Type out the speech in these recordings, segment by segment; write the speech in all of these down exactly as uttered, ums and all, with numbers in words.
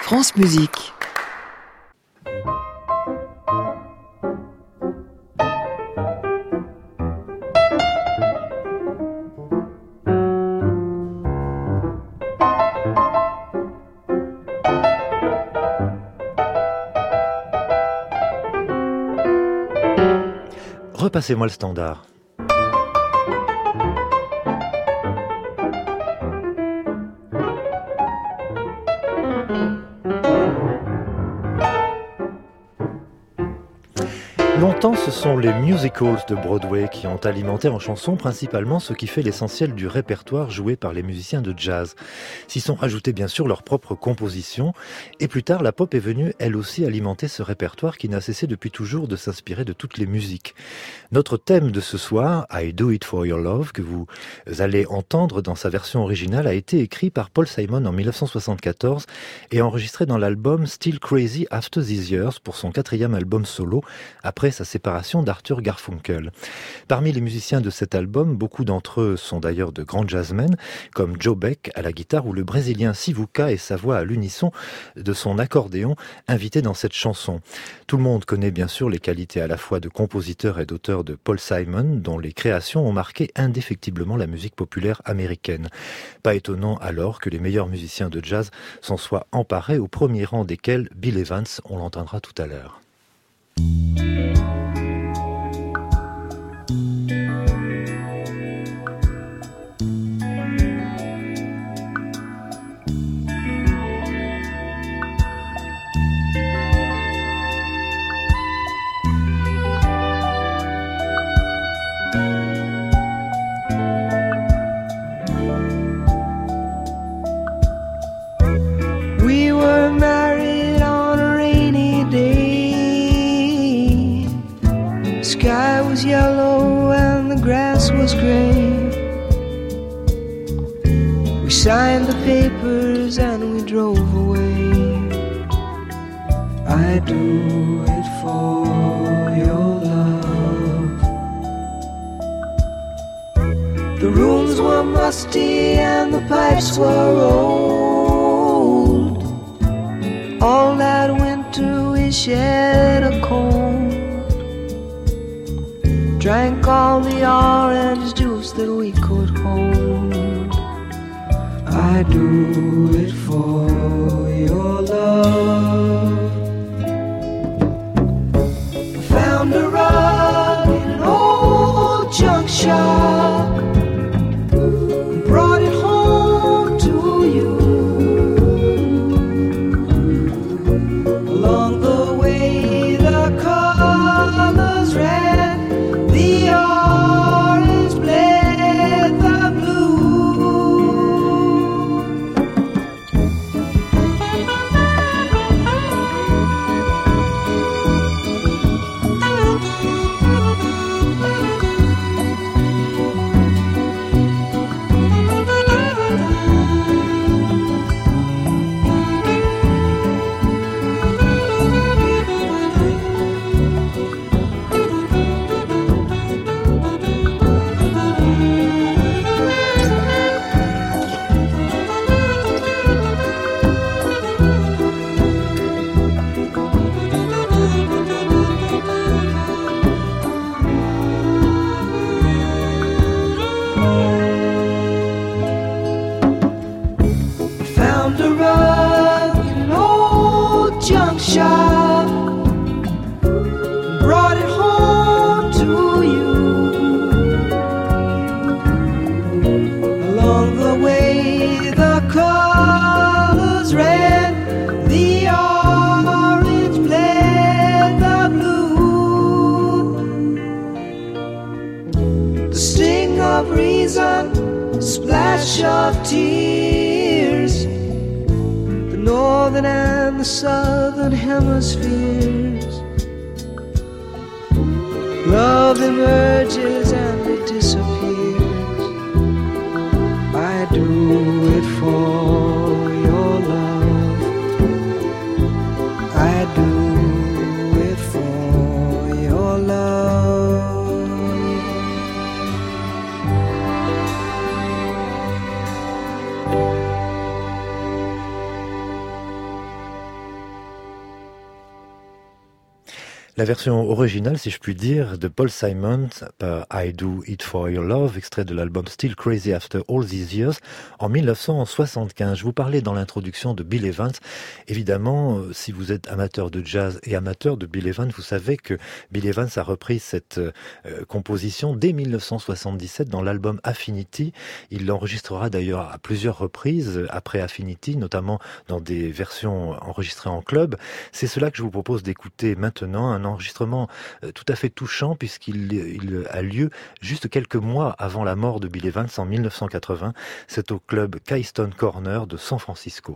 France Musique. Repassez-moi le standard. Longtemps, ce sont les musicals de Broadway qui ont alimenté en chansons principalement ce qui fait l'essentiel du répertoire joué par les musiciens de jazz. S'y sont ajoutés bien sûr leurs propres compositions, et plus tard la pop est venue elle aussi alimenter ce répertoire qui n'a cessé depuis toujours de s'inspirer de toutes les musiques. Notre thème de ce soir, I Do It For Your Love, que vous allez entendre dans sa version originale, a été écrit par Paul Simon en dix-neuf cent soixante-quatorze et enregistré dans l'album Still Crazy After These Years pour son quatrième album solo, après sa séparation d'Arthur Garfunkel. Parmi les musiciens de cet album, beaucoup d'entre eux sont d'ailleurs de grands jazzmen, comme Joe Beck à la guitare ou le Brésilien Sivuca et sa voix à l'unisson de son accordéon invité dans cette chanson. Tout le monde connaît bien sûr les qualités à la fois de compositeur et d'auteur de Paul Simon, dont les créations ont marqué indéfectiblement la musique populaire américaine. Pas étonnant alors que les meilleurs musiciens de jazz s'en soient emparés, au premier rang desquels Bill Evans, on l'entendra tout à l'heure. We were married on a rainy day. The sky was yellow and the grass was gray. We signed the papers and we drove away. I do it for your love. The rooms were musty and the pipes were old. All that winter we shared a cold. Drank all the orange juice that we could hold. I do it for your love. I found a rug in an old junk shop. Brought it home to you. Along the way the colors red, the orange bled the blue. Found a rug in an old junk shop. Brought it home to you. Along the way the colors red, the orange bled the blue. The sting of reason, splash of tears. The northern and the southern hemispheres. Love emerges and it disappears. I do it for your love. I do it for your love. La version originale, si je puis dire, de Paul Simon par I Do It For Your Love, extrait de l'album Still Crazy After All These Years, en mille neuf cent soixante-quinze. Je vous parlais dans l'introduction de Bill Evans. Évidemment, si vous êtes amateur de jazz et amateur de Bill Evans, vous savez que Bill Evans a repris cette euh, composition dès mille neuf cent soixante-dix-sept dans l'album Affinity. Il l'enregistrera d'ailleurs à plusieurs reprises après Affinity, notamment dans des versions enregistrées en club. C'est cela que je vous propose d'écouter maintenant, un enregistrement tout à fait touchant puisqu'il il a lieu juste quelques mois avant la mort de Bill Evans en mille neuf cent quatre-vingts. C'est au club Keystone Corner de San Francisco.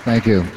Thank you.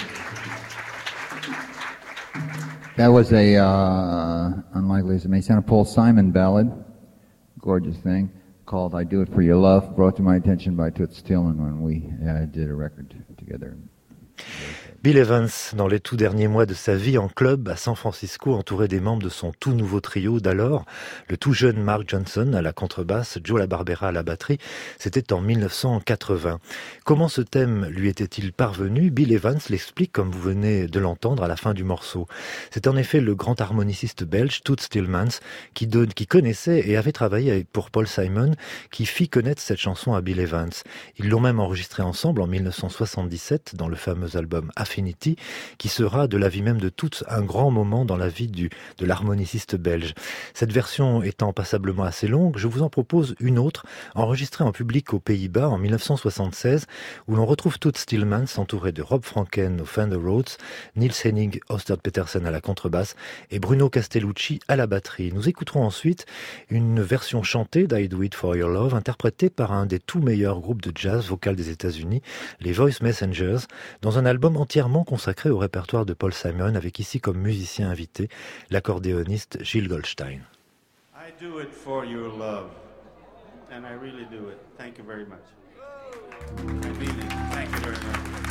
That was a, uh, unlikely as it may sound, a Paul Simon ballad, gorgeous thing, called I Do It For Your Love, brought to my attention by Toots Thielman when we uh, did a record together. Bill Evans, dans les tout derniers mois de sa vie en club à San Francisco, entouré des membres de son tout nouveau trio d'alors, le tout jeune Mark Johnson à la contrebasse, Joe LaBarbera à la batterie, c'était en mille neuf cent quatre-vingts. Comment ce thème lui était-il parvenu? Bill Evans l'explique comme vous venez de l'entendre à la fin du morceau. C'est en effet le grand harmoniciste belge Toots Thielmans qui, donne, qui connaissait et avait travaillé pour Paul Simon qui fit connaître cette chanson à Bill Evans. Ils l'ont même enregistrée ensemble en mille neuf cent soixante-dix-sept dans le fameux album Affinity, qui sera de l'avis même de Toots un grand moment dans la vie du, de l'harmoniciste belge. Cette version étant passablement assez longue, je vous en propose une autre, enregistrée en public aux Pays-Bas en mille neuf cent soixante-seize, où l'on retrouve Toots Thielmans entouré de Rob Franken au Fender Rhodes, Niels Henning Ørsted Petersen à la contrebasse et Bruno Castellucci à la batterie. Nous écouterons ensuite une version chantée d'I Do It For Your Love, interprétée par un des tout meilleurs groupes de jazz vocal des États-Unis, les Voice Messengers, dans un album entièrement consacré au répertoire de Paul Simon, avec ici comme musicien invité l'accordéoniste Gilles Goldstein. I do it for your love, and I really do it. Thank you very much. I mean it. Thank you very much.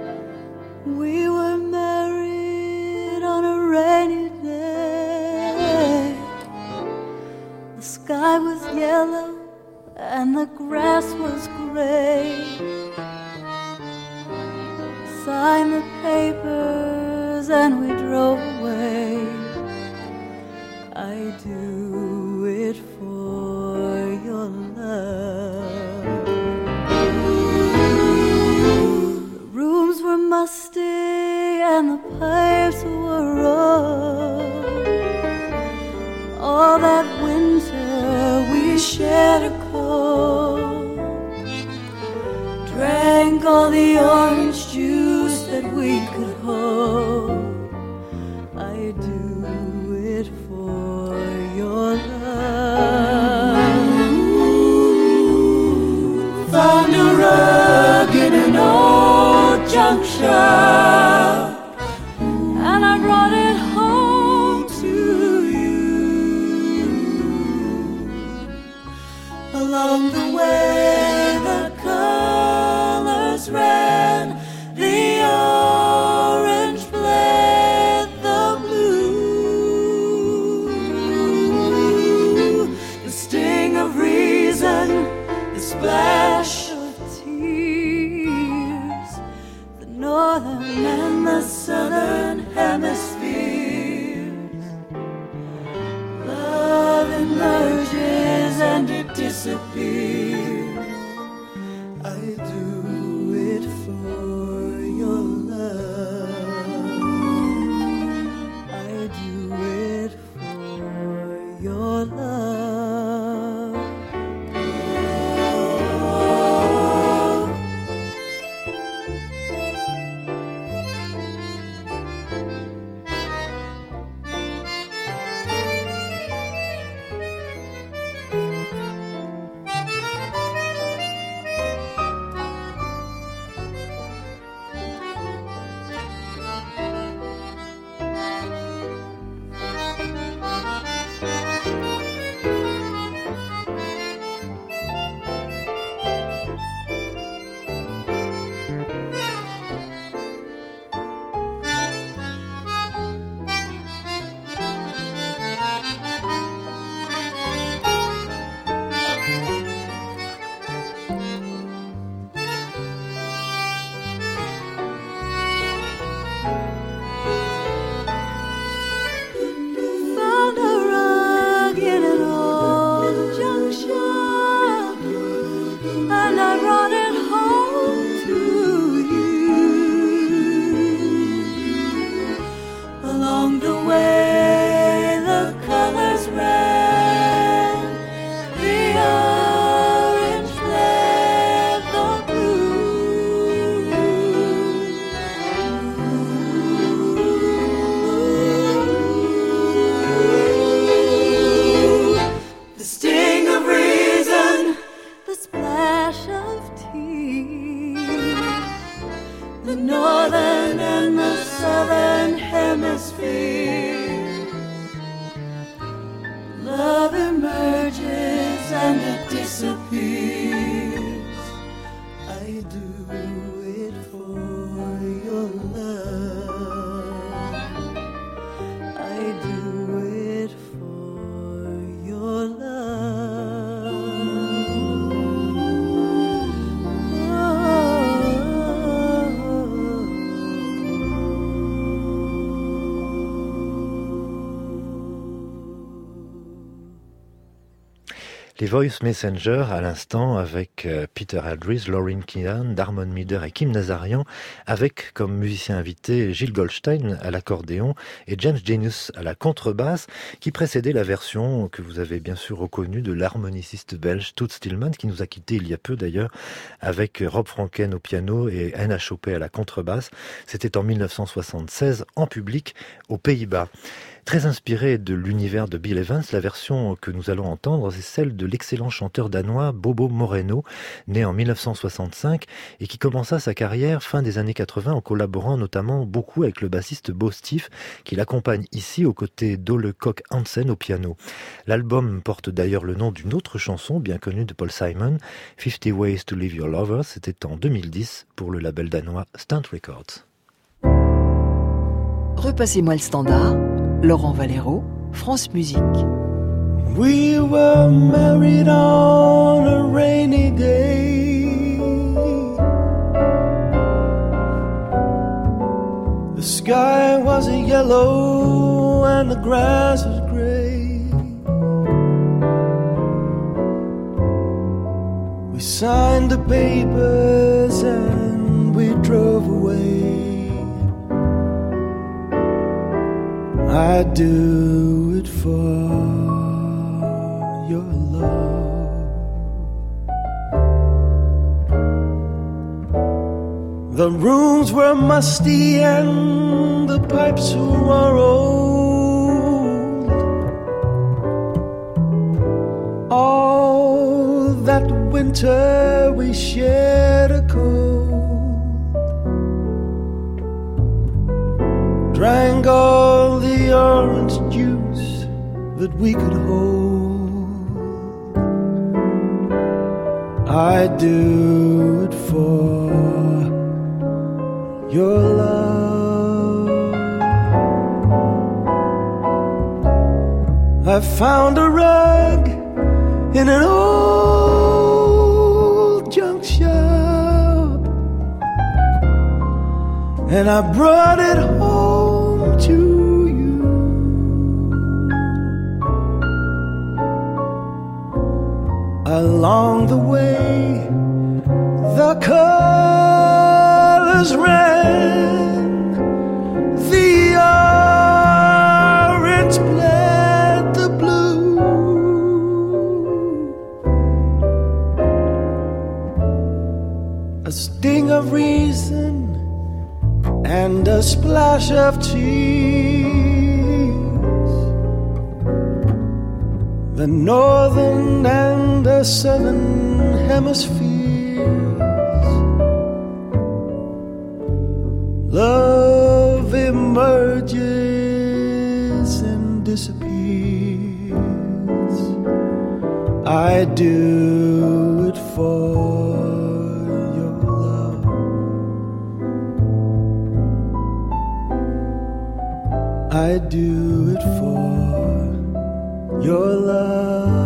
We were married on a rainy day yellow and the grass was gray. Signed the papers and we drove away. I do it for your love. The rooms were musty and the pipes were rough. All that winter we shared a coat, drank all the orange juice that we could hold. I do it for your love. Found a rug in an old junk shop, and I brought it home to you. Along the way the colors ran, the orange bled the blue. The sting of reason, the splash of tears, the northern and the southern hemispheres. Love emerges and it disappears. I do it for your love. I do it for your love. Les Voice Messengers, à l'instant, avec Peter Aldrich, Lauryn Keehan, Darmon Mider et Kim Nazarian, avec comme musicien invité Gilles Goldstein à l'accordéon et James Genius à la contrebasse, qui précédait la version que vous avez bien sûr reconnue de l'harmoniciste belge Toet Stillman, qui nous a quittés il y a peu d'ailleurs, avec Rob Franken au piano et Anna Choppé à la contrebasse. C'était en mille neuf cent soixante-seize, en public, aux Pays-Bas. Très inspirée de l'univers de Bill Evans, la version que nous allons entendre, c'est celle de l'excellent chanteur danois Bobo Moreno, né en mille neuf cent soixante-cinq et qui commença sa carrière fin des années quatre-vingts en collaborant notamment beaucoup avec le bassiste Bo Stiff, qui l'accompagne ici aux côtés d'Ole Kock Hansen au piano. L'album porte d'ailleurs le nom d'une autre chanson bien connue de Paul Simon, fifty Ways to Leave Your Lover. C'était en deux mille dix pour le label danois Stunt Records. Repassez-moi le standard. Laurent Valero, France Musique. We were married on a rainy day. The sky was a yellow and the grass was gray. We signed the papers and we drove away. I'd do it for your love. The rooms were musty and the pipes were old. All that winter we shared a cold. Drank all the orange juice that we could hold. I'd do it for your love. I found a rug in an old junk shop, and I brought it home to you. Along the way, the colors ran, the orange bled the blue. A sting of reason and a splash of tears. The northern and the southern hemispheres. Love emerges and disappears. I do it for your love. I do it for your love.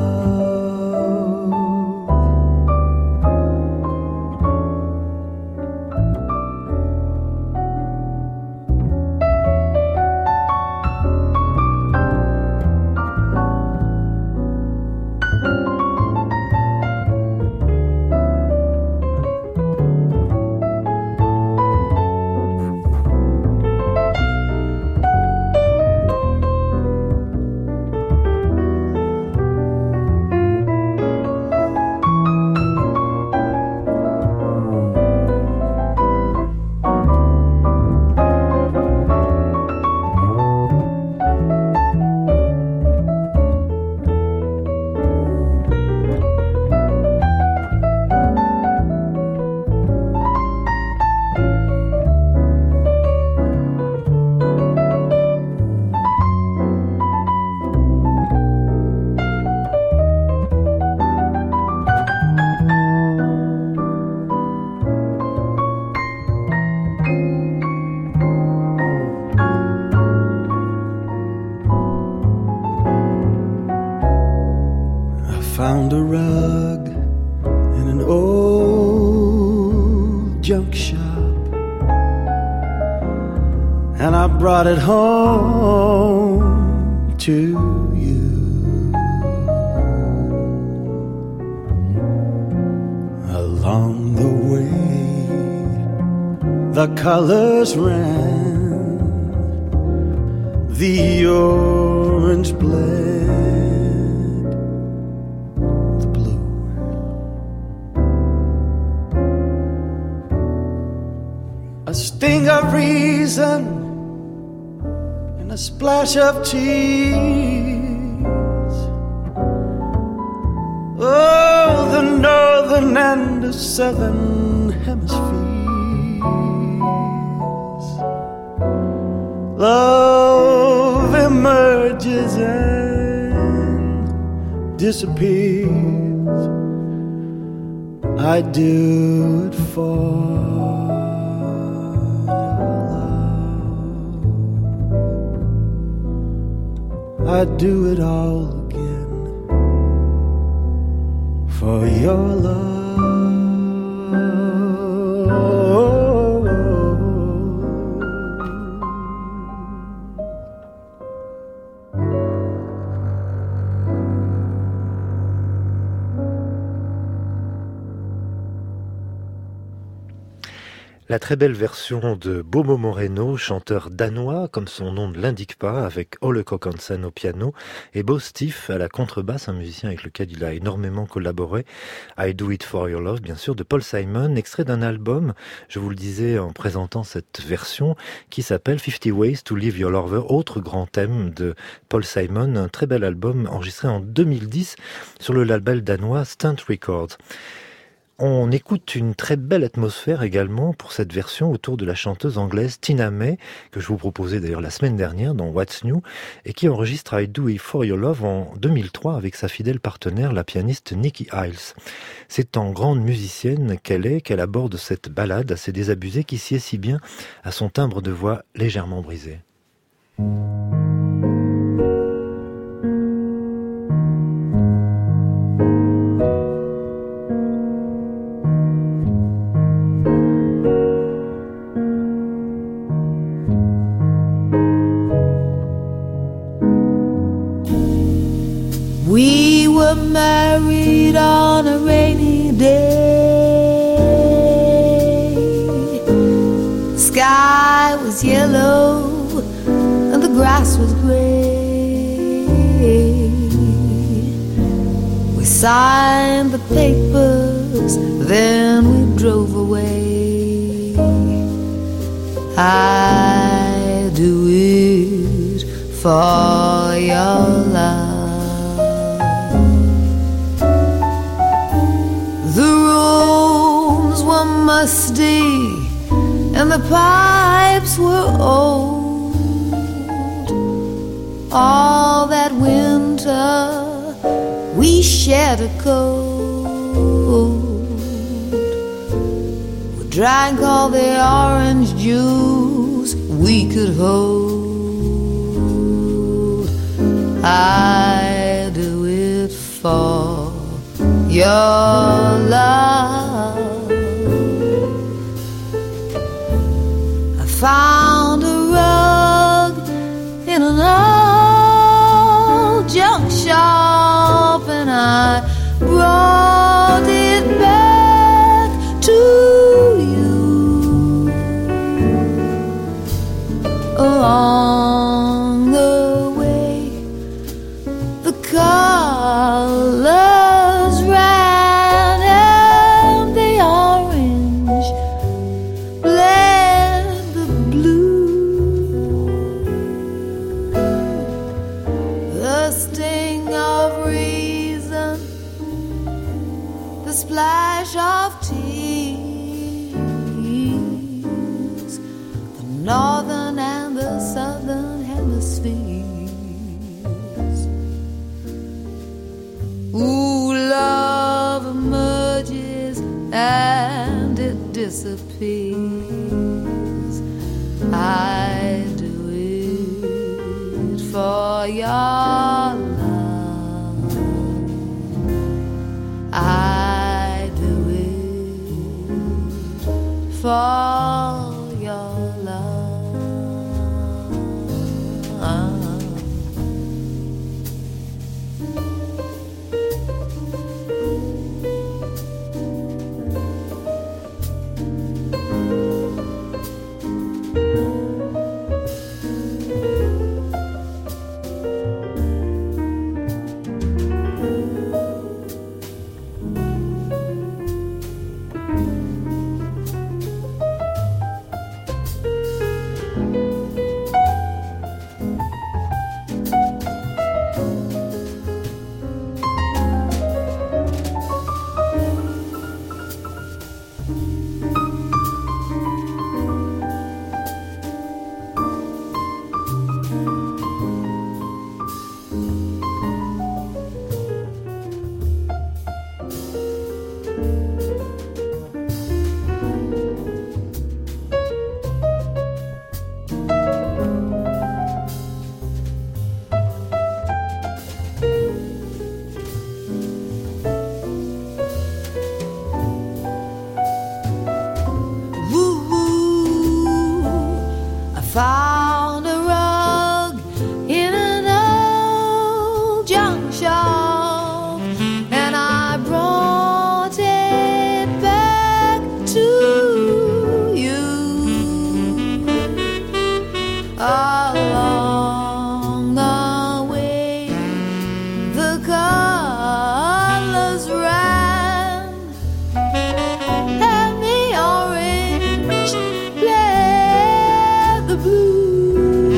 Found a rug in an old junk shop, and I brought it home to you. Along the way, the colors ran, the orange bled a sting of reason and a splash of tears. Oh, the northern and the southern hemispheres. Love emerges and disappears. I do it for I'd do it all again. for your love. La très belle version de Bobo Moreno, chanteur danois, comme son nom ne l'indique pas, avec Ole Kokkansen au piano et Bo Stiff à la contrebasse, un musicien avec lequel il a énormément collaboré. I Do It For Your Love, bien sûr, de Paul Simon, extrait d'un album, je vous le disais en présentant cette version, qui s'appelle fifty Ways to Leave Your Lover, autre grand thème de Paul Simon, un très bel album enregistré en deux mille dix sur le label danois Stunt Records. On écoute une très belle atmosphère également pour cette version autour de la chanteuse anglaise Tina May, que je vous proposais d'ailleurs la semaine dernière dans What's New, et qui enregistre I Do It For Your Love en deux mille trois avec sa fidèle partenaire, la pianiste Nicky Hiles. C'est en grande musicienne qu'elle est qu'elle aborde cette ballade assez désabusée qui sied si bien à son timbre de voix légèrement brisé. We were married on a rainy day. The sky was yellow and the grass was gray. We signed the papers, then we drove away. I do it for your love. The rooms were musty and the pipes were old. All that winter we shared a cold. We drank all the orange juice we could hold. I do it for your love. I found a rug in an old junk shop and I brought it back to you. Along the way, the colors ran and the orange bled the blue. The sting of reason, the splash of tears, the northern and the southern hemispheres. Ooh, love emerges and it disappears. I do it for your love. I do it for your love. found a rug in an old junk shop, and I brought it back to you. Along the way, the colors ran, and the orange played the blue.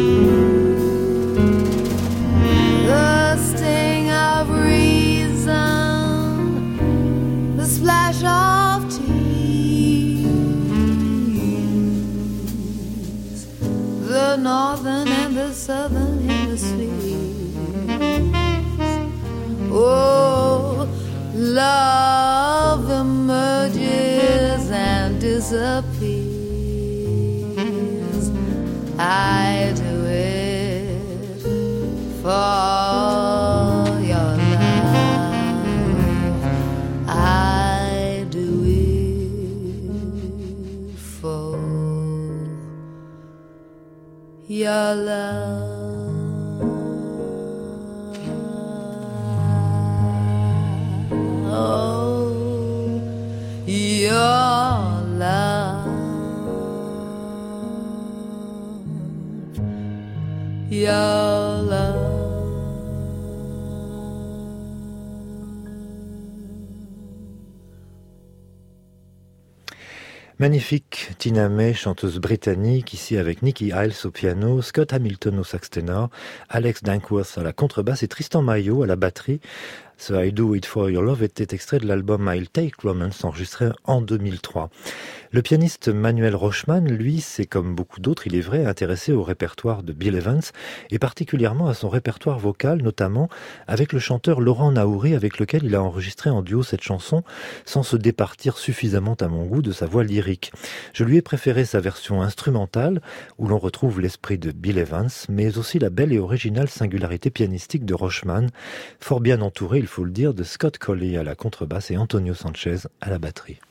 The sting of reason, the splash of tears, the northern and the southern hemispheres. Oh, love emerges and disappears. I do it for your love. I do it for your love. Oh, your love, your love. Magnifique Tina May, chanteuse britannique, ici avec Nicky Hiles au piano, Scott Hamilton au sax ténor, Alex Dankworth à la contrebasse et Tristan Maillot à la batterie. Ce I Do It For Your Love était extrait de l'album I'll Take Romance, enregistré en deux mille trois. Le pianiste Manuel Rochman, lui, c'est comme beaucoup d'autres, il est vrai, intéressé au répertoire de Bill Evans, et particulièrement à son répertoire vocal, notamment avec le chanteur Laurent Naouri, avec lequel il a enregistré en duo cette chanson, sans se départir suffisamment à mon goût de sa voix lyrique. Je lui ai préféré sa version instrumentale, où l'on retrouve l'esprit de Bill Evans, mais aussi la belle et originale singularité pianistique de Rochman, fort bien entouré, il faut le dire, de Scott Colley à la contrebasse et Antonio Sanchez à la batterie.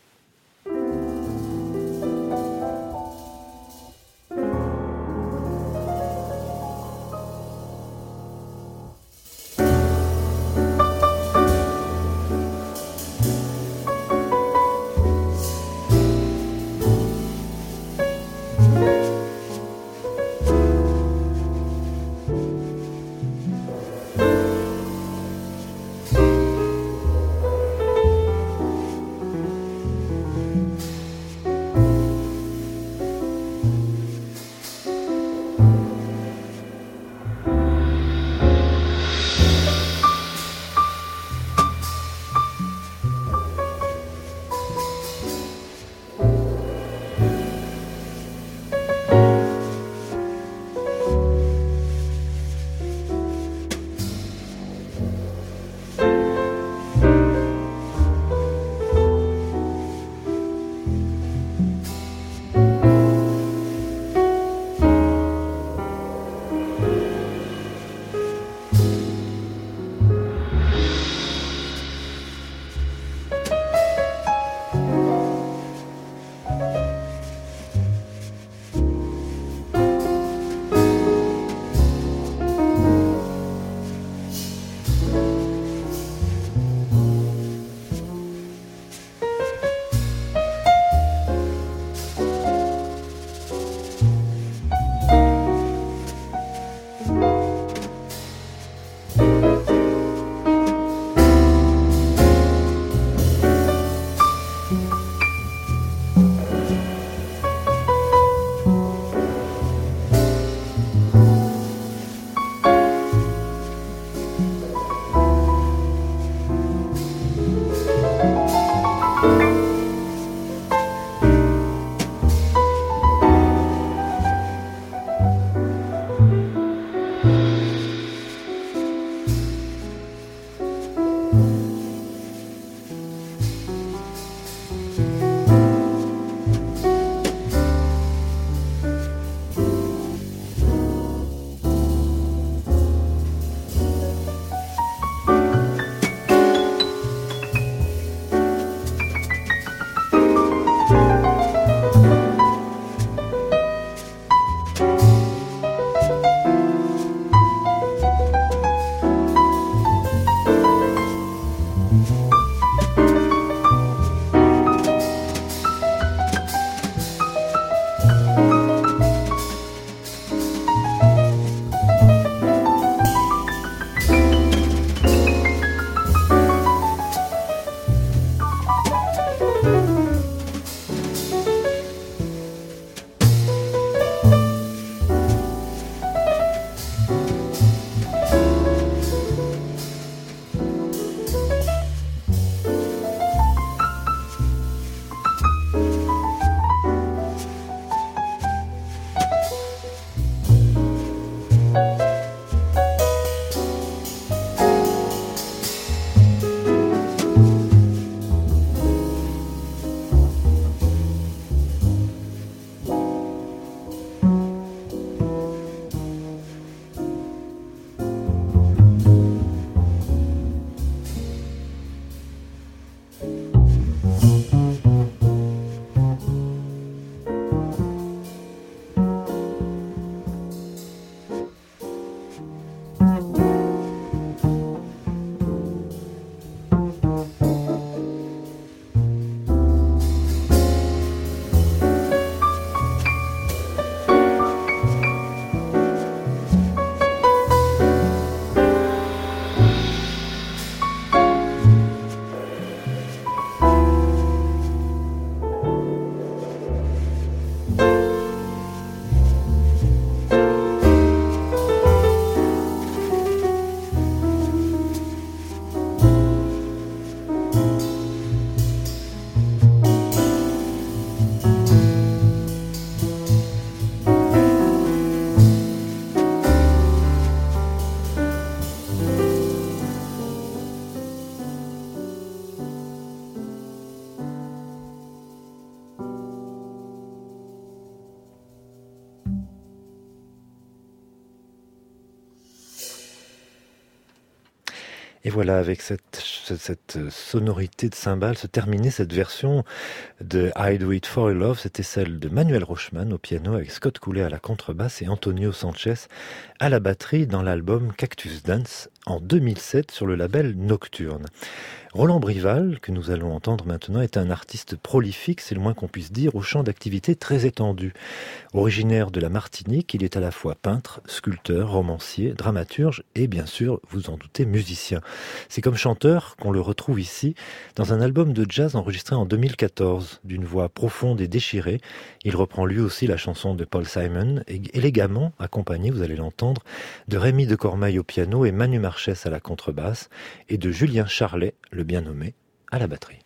Et voilà, avec cette, cette sonorité de cymbales, se terminait cette version de I Do It For Your Love. C'était celle de Manuel Rochman au piano, avec Scott Coulet à la contrebasse et Antonio Sanchez à la batterie dans l'album Cactus Dance en deux mille sept sur le label Nocturne. Roland Brival, que nous allons entendre maintenant, est un artiste prolifique, c'est le moins qu'on puisse dire, au champ d'activité très étendu. Originaire de la Martinique, il est à la fois peintre, sculpteur, romancier, dramaturge et bien sûr, vous en doutez, musicien. C'est comme chanteur qu'on le retrouve ici, dans un album de jazz enregistré en deux mille quatorze. D'une voix profonde et déchirée, il reprend lui aussi la chanson de Paul Simon, élégamment accompagné, vous allez l'entendre, de Rémi de Cormeil au piano et Manu Marchès à la contrebasse, et de Julien Charlet, le bien nommé, à la batterie.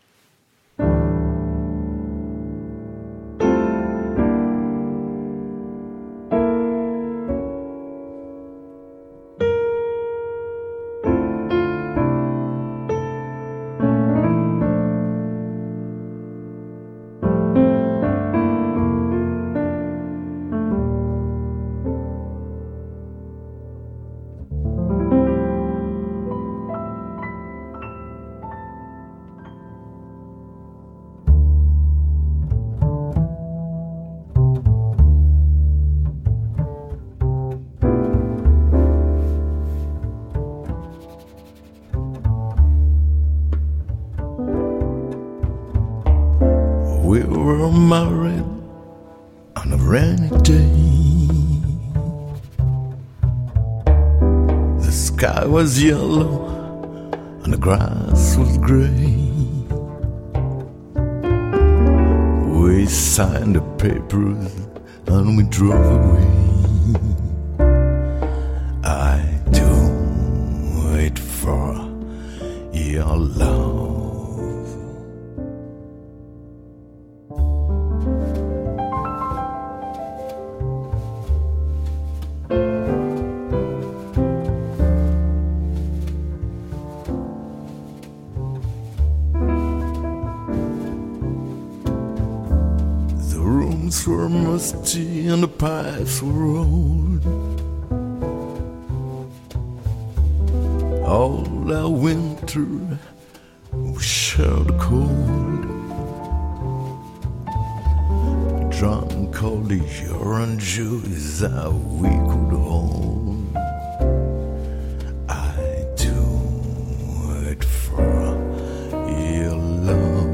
We were married on a rainy day. The sky was yellow and the grass was gray. We signed the papers and we drove away. I do it for your love. Were musty and the pipes were old. All that winter we shared the cold. Drunk all the urine juice that we could hold. I do it for your love.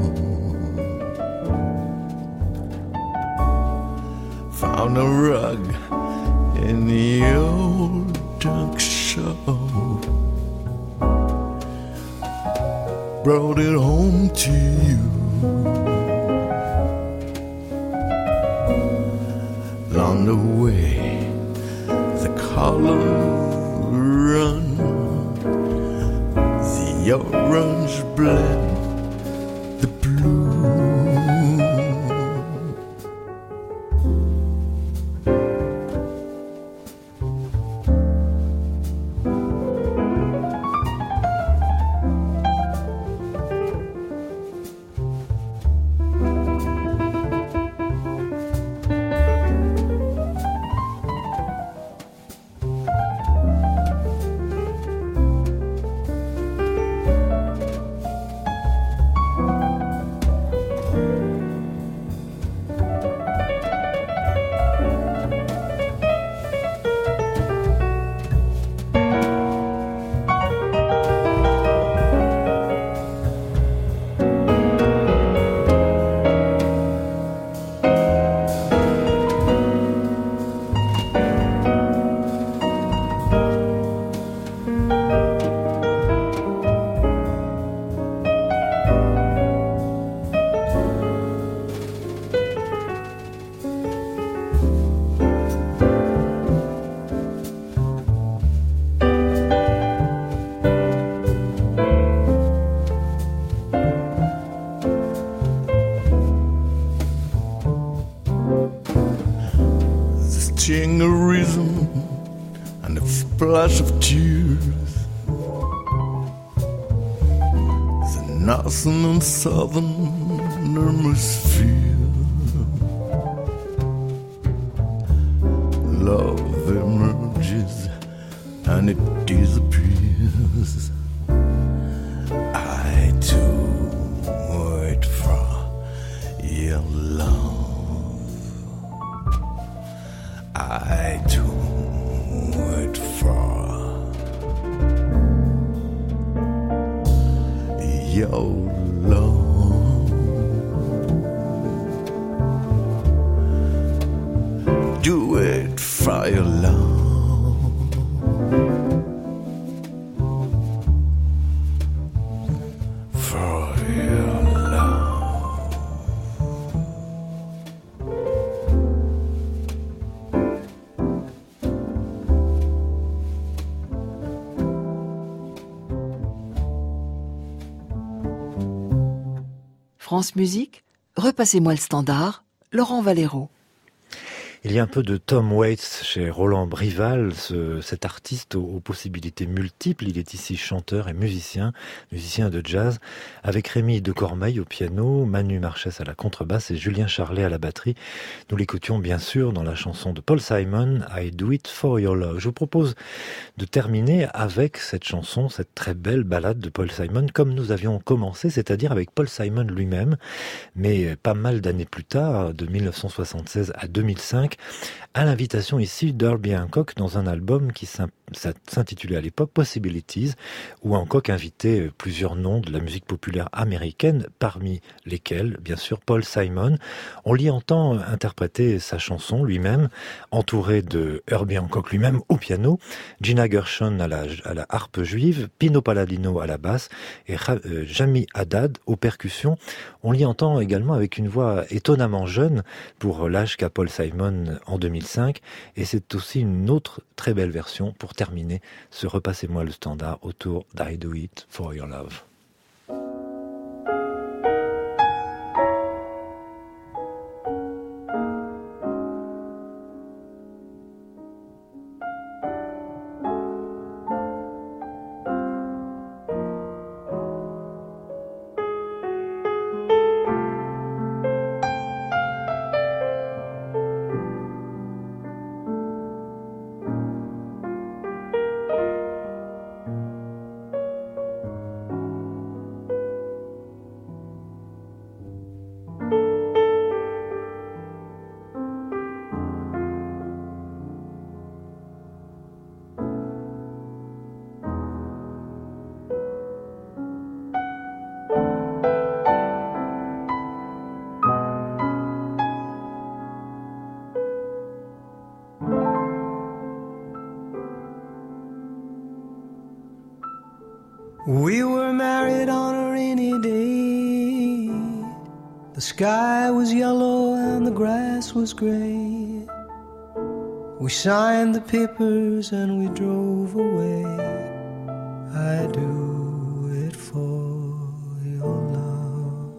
Found a rug in the old junk shop. Brought it home to you. Along the way, the colors run. The orange blend the blue. A reason and a splash of tears. The northern and southern hemisphere. Love emerges and it disappears. your love. I do it for your love. Do it for your love. France Musique, repassez-moi le standard, Laurent Valero. Il y a un peu de Tom Waits chez Roland Brival, ce, cet artiste aux, aux possibilités multiples. Il est ici chanteur et musicien, musicien de jazz, avec Rémi de Cormeil au piano, Manu Marchès à la contrebasse et Julien Charlet à la batterie. Nous l'écoutions bien sûr dans la chanson de Paul Simon, I Do It For Your Love. Je vous propose de terminer avec cette chanson, cette très belle ballade de Paul Simon, comme nous avions commencé, c'est-à-dire avec Paul Simon lui-même, mais pas mal d'années plus tard, de mille neuf cent soixante-seize à deux mille cinq, à l'invitation ici d'Herbie Hancock dans un album qui s'intitulait à l'époque Possibilities, où Hancock invitait plusieurs noms de la musique populaire américaine, parmi lesquels, bien sûr, Paul Simon. On l'y entend interpréter sa chanson lui-même, entouré de Herbie Hancock lui-même au piano, Gina Gershon à la, à la harpe juive, Pino Palladino à la basse et euh, Jami Haddad aux percussions. On l'y entend également avec une voix étonnamment jeune pour l'âge qu'a Paul Simon en deux mille cinq, et c'est aussi une autre très belle version pour terminer ce Repassez-moi le standard autour d'I Do It For Your Love. We were married on a rainy day. The sky was yellow and the grass was gray. We signed the papers and we drove away. I do it for your love.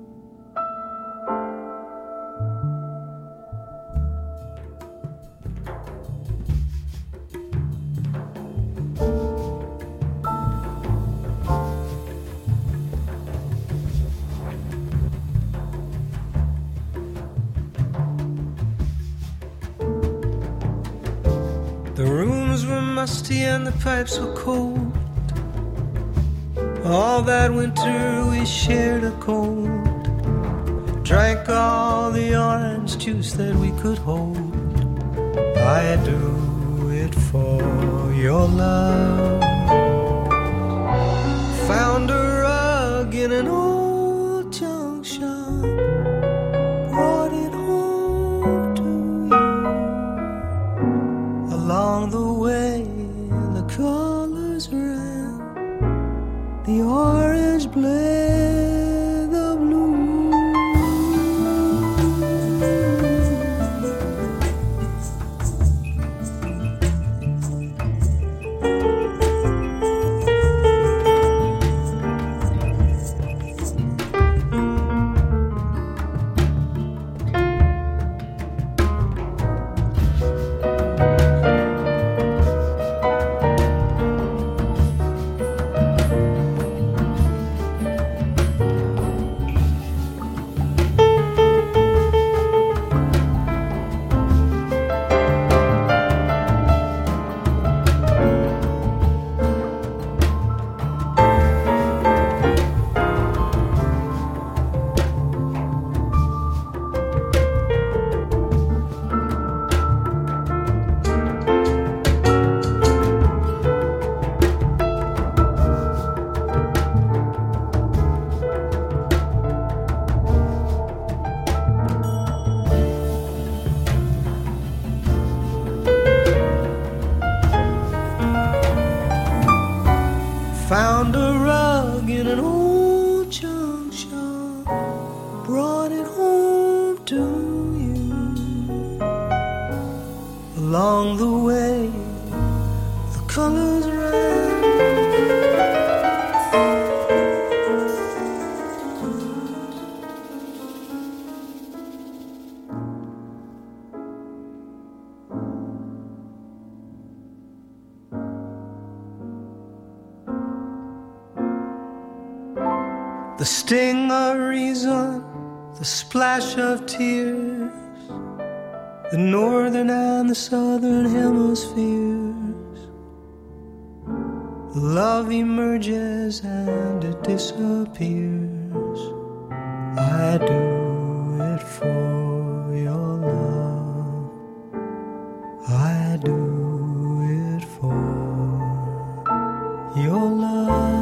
The rooms were musty and the pipes were cold. All that winter we shared a cold. Drank all the orange juice that we could hold. I do it for your love. Found a rug in an old junk shop. Brought it home to you. Along the way the colors ran. The orange bled the blue. Found a rug in an old junk shop, brought it home to you. Along the way, the colors ran. The sting of reason, the splash of tears, the northern and the southern hemispheres. Love emerges and it disappears. I do it for your love. I do it for your love.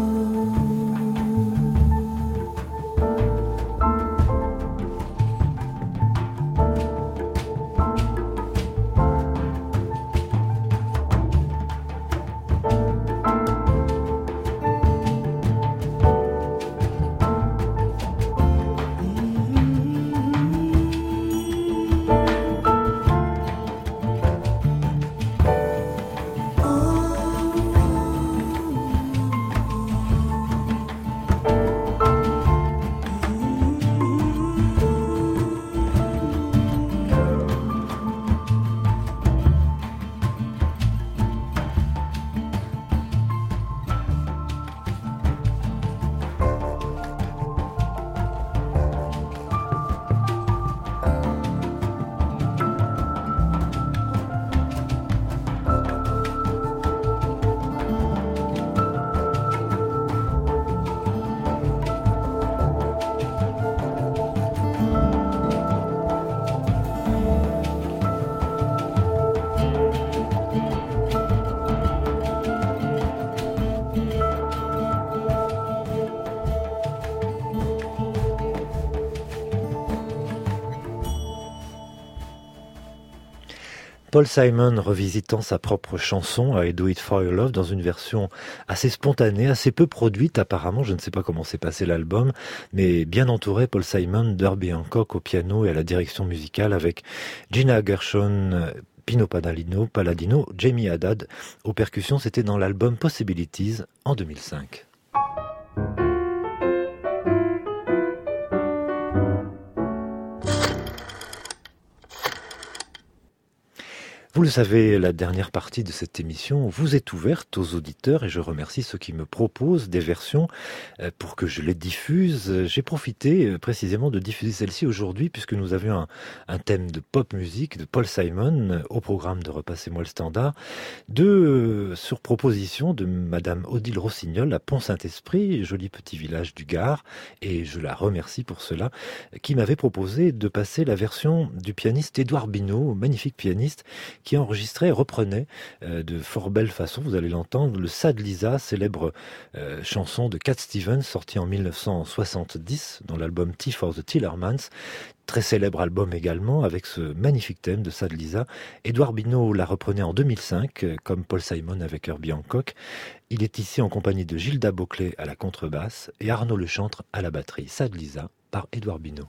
Paul Simon revisitant sa propre chanson I Do It For Your Love dans une version assez spontanée, assez peu produite apparemment, je ne sais pas comment s'est passé l'album, mais bien entouré Paul Simon d'Herbie Hancock au piano et à la direction musicale avec Gina Gershon, Pino Palladino, Palladino, Jamie Haddad aux percussions, c'était dans l'album Possibilities en deux mille cinq. Vous le savez, la dernière partie de cette émission vous est ouverte aux auditeurs et je remercie ceux qui me proposent des versions pour que je les diffuse. J'ai profité précisément de diffuser celle-ci aujourd'hui puisque nous avions un, un thème de pop musique de Paul Simon au programme de Repassez-moi le standard, de, sur proposition de Madame Odile Rossignol à Pont-Saint-Esprit, joli petit village du Gard, et je la remercie pour cela, qui m'avait proposé de passer la version du pianiste Édouard Bineau, magnifique pianiste, qui enregistrait et reprenait euh, de fort belle façon, vous allez l'entendre, le Sad Lisa, célèbre euh, chanson de Cat Stevens, sortie en mille neuf cent soixante-dix dans l'album Tea for the Tillermans, très célèbre album également, avec ce magnifique thème de Sad Lisa. Édouard Bineau la reprenait en deux mille cinq, euh, comme Paul Simon avec Herbie Hancock. Il est ici en compagnie de Gilda Beauclet à la contrebasse et Arnaud Lechantre à la batterie. Sad Lisa par Édouard Bineau.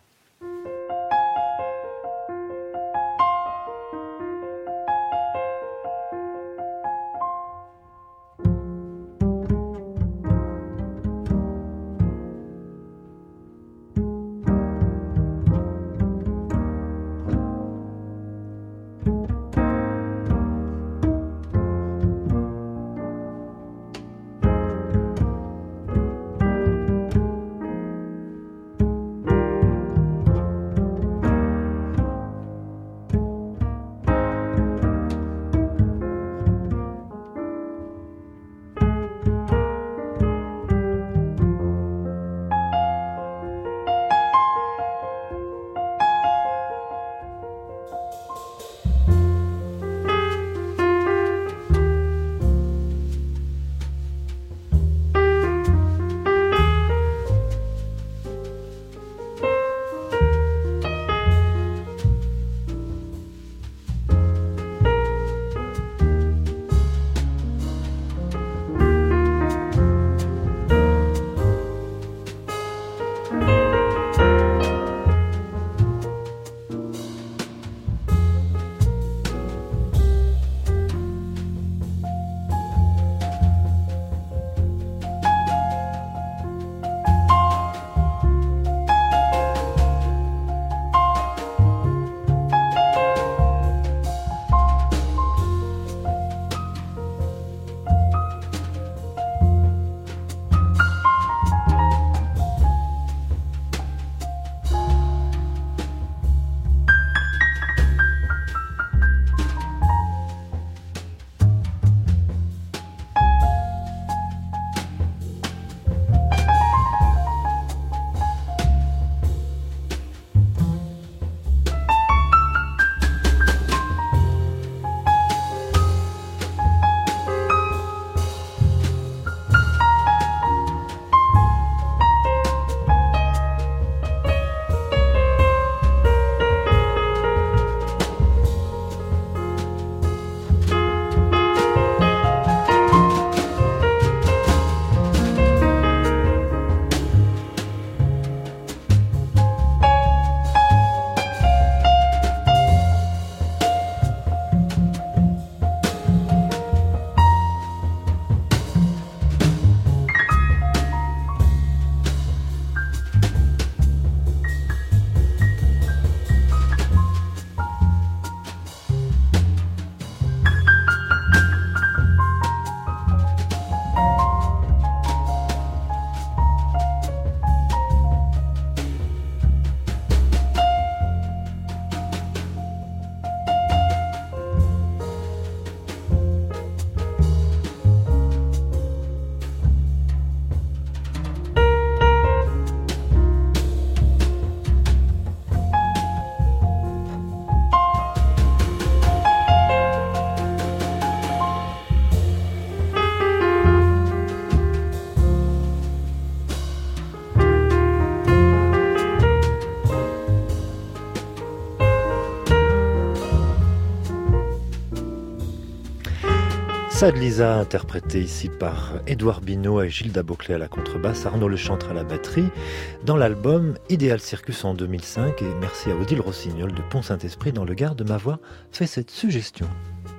Sad Lisa, interprété ici par Édouard Bineau et Gilda Beauclet à la contrebasse, Arnaud Lechantre à la batterie, dans l'album Ideal Circus en deux mille cinq. Et merci à Odile Rossignol de Pont-Saint-Esprit dans le Gard de m'avoir fait cette suggestion.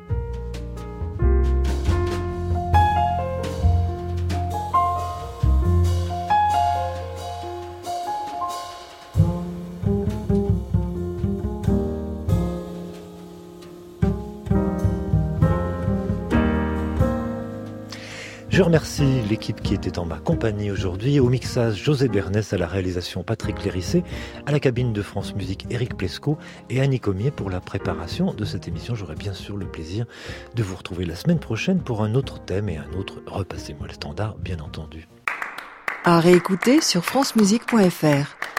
Je remercie l'équipe qui était en ma compagnie aujourd'hui. Au mixage, José Bernès, à la réalisation Patrick Lérissé, à la cabine de France Musique, Éric Plesco et Annie Comier pour la préparation de cette émission. J'aurai bien sûr le plaisir de vous retrouver la semaine prochaine pour un autre thème et un autre Repassez-moi le standard, bien entendu. À réécouter sur francemusique point f r.